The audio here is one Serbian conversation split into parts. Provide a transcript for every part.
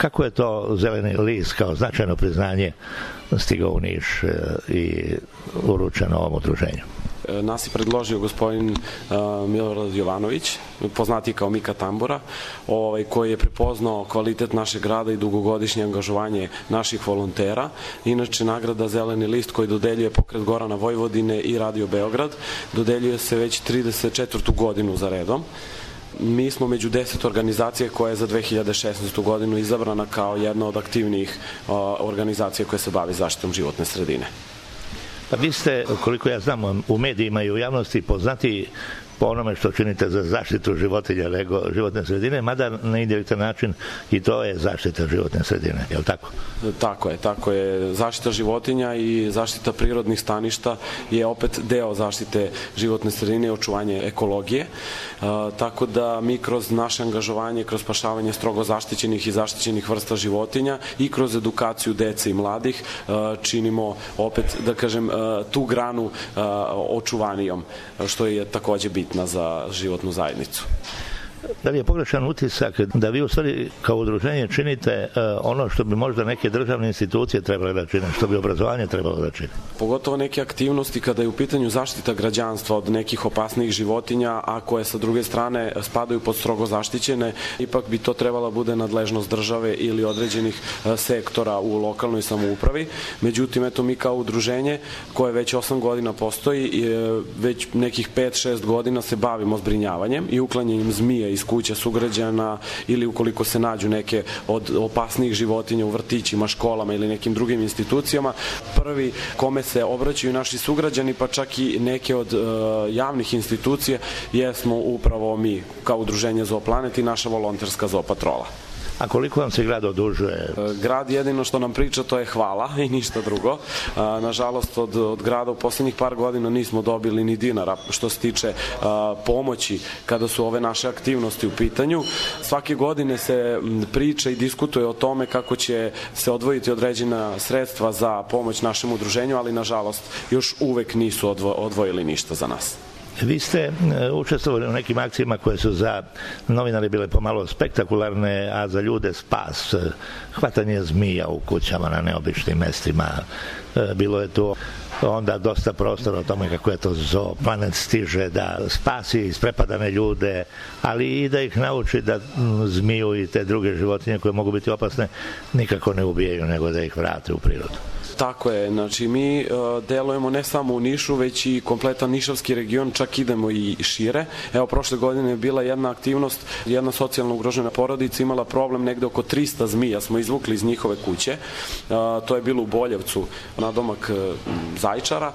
Kako je to Zeleni list kao značajno priznanje stigao u Niš i uručeno ovom udruženju? Nas je predložio gospodin Milorad Jovanović, poznati kao Mika Tambura, koji je prepoznao kvalitet našeg grada i dugogodišnje angažovanje naših volontera. Inače, nagrada Zeleni list koji dodeljuje Pokret Gorana Vojvodine i Radio Beograd dodeljuje se već 34. godinu za redom. Mi smo među 10 organizacija koja je za 2016. godinu izabrana kao jedna od aktivnijih organizacija koja se bavi zaštitom životne sredine. Pa vi ste, koliko ja znam, u medijima i u javnosti poznati po onome što činite za zaštitu životinja nego životne sredine, mada na indirektan način i to je zaštita životne sredine, je li tako? Tako je. Zaštita životinja i zaštita prirodnih staništa je opet deo zaštite životne sredine i očuvanje ekologije. Tako da mi kroz naše angažovanje, kroz spašavanje strogo zaštićenih i zaštićenih vrsta životinja i kroz edukaciju dece i mladih činimo opet, da kažem, tu granu očuvanijom, što je takođe bitna za životnu zajednicu. Da li je pogrešan utisak da vi u stvari kao udruženje činite ono što bi možda neke državne institucije trebale da čine, što bi obrazovanje trebalo da čine? Pogotovo neke aktivnosti kada je u pitanju zaštita građanstva od nekih opasnih životinja, a koje sa druge strane spadaju pod strogo zaštićene, ipak bi to trebala bude nadležnost države ili određenih sektora u lokalnoj samoupravi. Međutim, eto, mi kao udruženje koje već 8 godina postoji, već nekih 5-6 godina se bavimo zbrinjavanjem i uklanjanjem zmija iz kuća sugrađana ili ukoliko se nađu neke od opasnijih životinja u vrtićima, školama ili nekim drugim institucijama. Prvi kome se obraćaju naši sugrađani, pa čak i neke od javnih institucija, jesmo upravo mi kao udruženje Zooplanet i naša volonterska zoopatrola. A koliko vam se grad odužuje? Grad jedino što nam priča to je hvala i ništa drugo. Nažalost, od grada u poslednjih par godina nismo dobili ni dinara što se tiče pomoći kada su ove naše aktivnosti u pitanju. Svake godine se priča i diskutuje o tome kako će se odvojiti određena sredstva za pomoć našem udruženju, ali nažalost još uvek nisu odvojili ništa za nas. Vi ste učestvovali u nekim akcijama koje su za novinare bile pomalo spektakularne, a za ljude spas. Hvatanje zmija u kućama na neobičnim mestima. Bilo je tu onda dosta prostora o tome kako je to Zooplanet stiže da spasi isprepadane ljude, ali i da ih nauči da zmiju i te druge životinje koje mogu biti opasne nikako ne ubijaju, nego da ih vrate u prirodu. Tako je, znači mi delujemo ne samo u Nišu, već i kompletan nišavski region, čak idemo i šire. Evo, prošle godine je bila jedna aktivnost, jedna socijalno ugrožena porodica imala problem, negde oko 300 zmija smo izvukli iz njihove kuće. To je bilo u Boljevcu, nadomak Zajčara,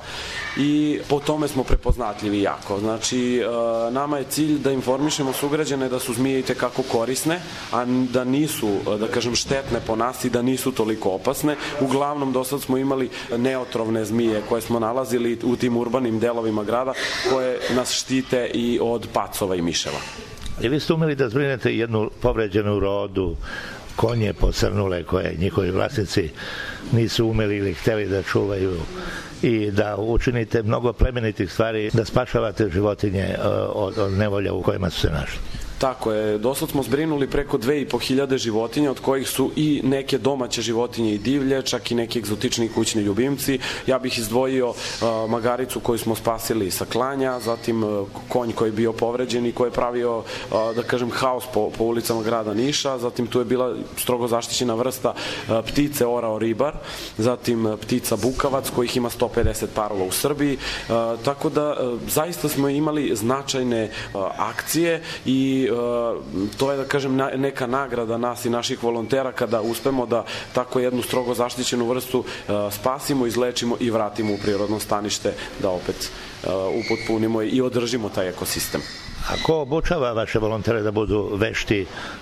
i po tome smo prepoznatljivi jako. Znači, nama je cilj da informišemo sugrađane da su zmije itekako korisne, a da nisu, da kažem, štetne po nas i da nisu toliko opasne. Uglavnom, do sad smo imali neotrovne zmije koje smo nalazili u tim urbanim delovima grada, koje nas štite i od pacova i miševa. I vi ste umeli da zbrinete jednu povređenu rodu, konje posrnule koje njihovi vlasnici nisu umeli ili hteli da čuvaju, i da učinite mnogo plemenitih stvari, da spašavate životinje od nevolja u kojima su se našli. Tako je, dosad smo zbrinuli preko 2500 životinja, od kojih su i neke domaće životinje i divlje, čak i neki egzotični kućni ljubimci. Ja bih izdvojio magaricu koju smo spasili sa klanja, zatim konj koji je bio povređen i koji je pravio, da kažem, haos po ulicama grada Niša, zatim tu je bila strogo zaštićena vrsta ptice orao ribar, zatim ptica bukavac kojih ima 150 parova u Srbiji, tako da zaista smo imali značajne akcije i to je, da kažem, neka nagrada nas i naših volontera kada uspemo da tako jednu strogo zaštićenu vrstu spasimo, izlečimo i vratimo u prirodno stanište, da opet upotpunimo i održimo taj ekosistem. A ko obučava vaše volontere da budu vešti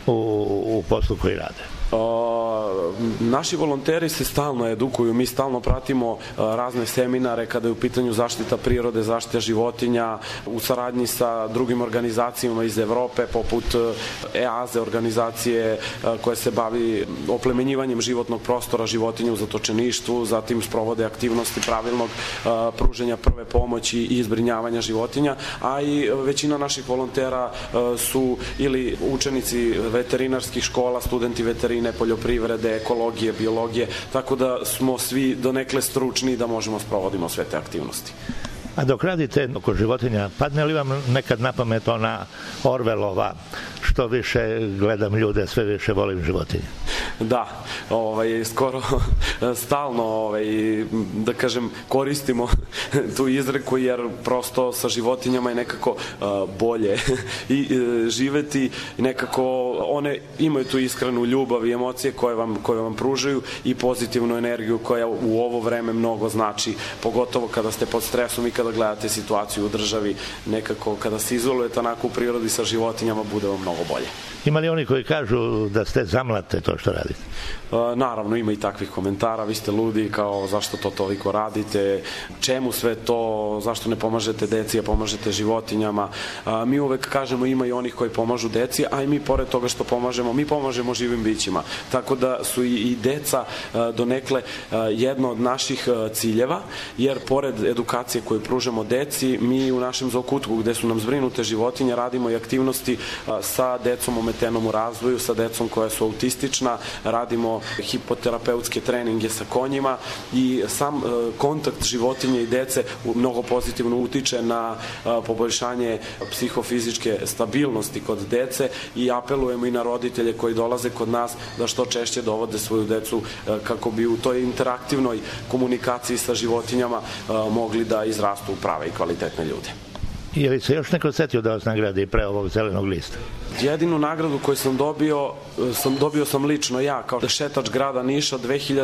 u poslu koji rade? Naši volonteri se stalno edukuju, mi stalno pratimo razne seminare kada je u pitanju zaštita prirode, zaštita životinja, u saradnji sa drugim organizacijama iz Evrope, poput EAZE, organizacije koja se bavi oplemenjivanjem životnog prostora životinja u zatočeništvu, zatim sprovode aktivnosti pravilnog pruženja prve pomoći i zbrinjavanja životinja, a i većina naših volontera su ili učenici veterinarskih škola, studenti veterinarskih veterine, poljoprivrede, ekologije, biologije, tako da smo svi donekle stručni da možemo sprovodimo sve te aktivnosti. A dok radite oko životinja, padne li vam nekad na pamet ona Orwellova, što više gledam ljude, sve više volim životinje? Da, skoro stalno, da kažem, koristimo tu izreku, jer prosto sa životinjama je nekako bolje i živeti, nekako one imaju tu iskrenu ljubav i emocije koje vam pružaju i pozitivnu energiju koja u ovo vreme mnogo znači, pogotovo kada ste pod stresom i kada gledate situaciju u državi, nekako kada se izolujete onako u prirodi sa životinjama, bude vam mnogo bolje. Ima li oni koji kažu da ste zamlate to što radite? Naravno, ima i takvih komentara, vi ste ludi, kao zašto to toliko radite, čemu sve to, zašto ne pomažete deci, a pomažete životinjama. Mi uvek kažemo ima i onih koji pomažu deci, a i mi pored toga što pomažemo, mi pomažemo živim bićima. Tako da su i deca donekle jedno od naših ciljeva, jer pored edukacije koju pružamo deci, mi u našem zookutku gde su nam zbrinute životinje radimo i aktivnosti sa decom ometenom u razvoju, sa decom koja su autistična, radimo hipoterapeutske treninge sa konjima i sam kontakt životinje i dece mnogo pozitivno utiče na poboljšanje psihofizičke stabilnosti kod dece i apelujemo i na roditelje koji dolaze kod nas da što češće dovode svoju decu kako bi u toj interaktivnoj komunikaciji sa životinjama mogli da izrastu u prave i kvalitetne ljude. Je li se još neko setio da vas nagradi pre ovog zelenog lista? Jedinu nagradu koju sam dobio sam lično ja kao šetač grada Niša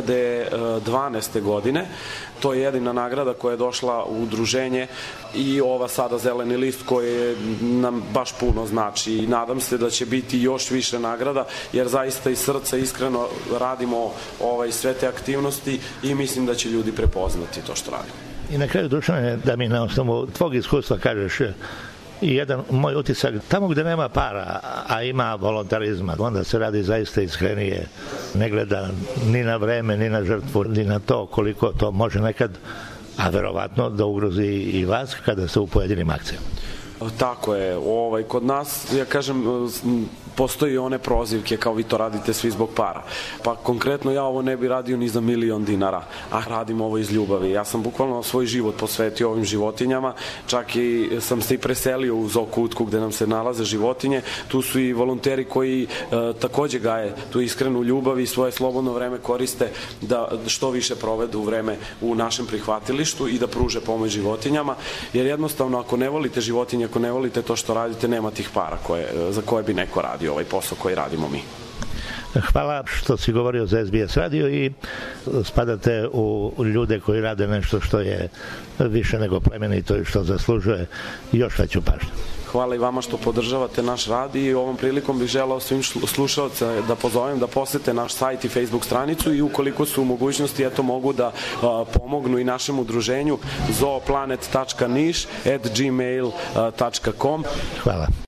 2012. godine. To je jedina nagrada koja je došla u udruženje i ova sada zeleni list koji nam baš puno znači i nadam se da će biti još više nagrada jer zaista iz srca iskreno radimo sve te aktivnosti i mislim da će ljudi prepoznati to što radimo. I na kraju, Dušane, da mi na osnovu tvog iskustva kažeš i jedan moj utisak, tamo gde nema para, a ima volontarizma, onda se radi zaista iskrenije, ne gleda ni na vreme, ni na žrtvu, ni na to koliko to može nekad, a verovatno da ugrozi i vas kada ste u pojedinim akcijama. Tako je, kod nas, ja kažem, postoji one prozivke kao vi to radite svi zbog para. Pa konkretno ja ovo ne bi radio ni za $1.000.000, a radim ovo iz ljubavi. Ja sam bukvalno svoj život posvetio ovim životinjama, čak i sam se i preselio u zookutku gde nam se nalaze životinje. Tu su i volonteri koji takođe gaje tu iskrenu ljubav i svoje slobodno vreme koriste da što više provedu vreme u našem prihvatilištu i da pruže pomoć životinjama, jer jednostavno ako ne volite životinje, ako ne volite to što radite, nema tih para za koje bi neko radio ovaj posao koji radimo mi. Hvala što si govorio za SBS radio i spadate u ljude koji rade nešto što je više nego plemenito i što zaslužuje još veću pažnju. Hvala i vama što podržavate naš rad i ovom prilikom bih želao svim slušalcima da pozovem da posete naš sajt i Facebook stranicu i ukoliko su u mogućnosti, mogu da pomognu i našem udruženju zooplanet.niš@gmail.com. Hvala.